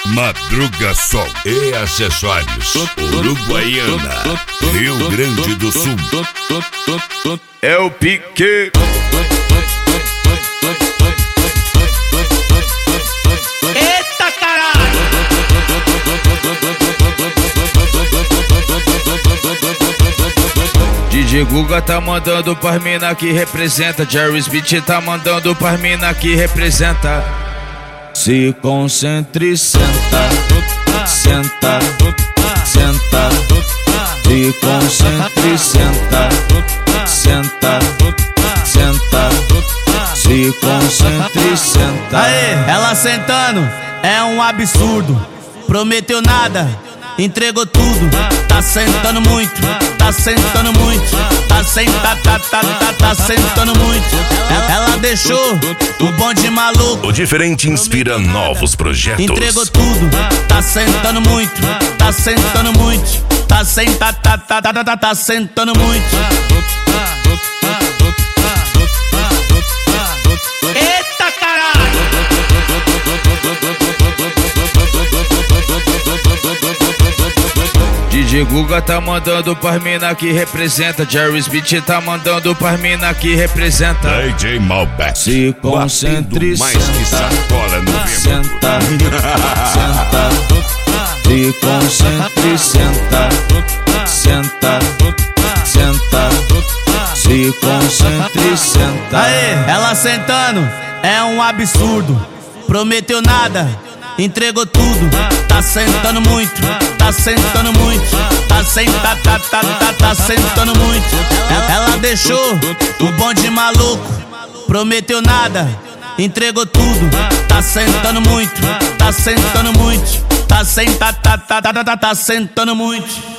Madruga Sol e Acessórios, Uruguaiana, Rio Grande do Sul. É o pique. Eita caralho! DJ Guga tá mandando pras mina que representa. Jerry Smith tá mandando pras mina que representa. Se concentre, senta, senta, senta. Se concentre, senta, senta, senta. Se concentre, senta. Aê, ela sentando é um absurdo. Prometeu nada, entregou tudo. Tá sentando muito, tá sentando muito. Tá sentando muito. Ela deixou o bonde maluco. O Diferente inspira novos projetos. Entregou tudo, tá sentando muito. Tá sentando muito. Tá sentando muito. Eita caralho! DJ Guga tá mandando pras mina que representa. Jerry Smith tá mandando pras mina que representa. DJ Malbec, se concentre, mais que sacola no vento. Senta, senta. Se concentre, senta, senta, senta. Se concentre, senta. Aê, ela sentando é um absurdo. Prometeu nada, entregou tudo. Tá sentando muito, tá sentando muito. Tá sentando muito. Ela deixou o bonde maluco. Prometeu nada, entregou tudo. Tá sentando muito, tá sentando muito. Tá sentando muito.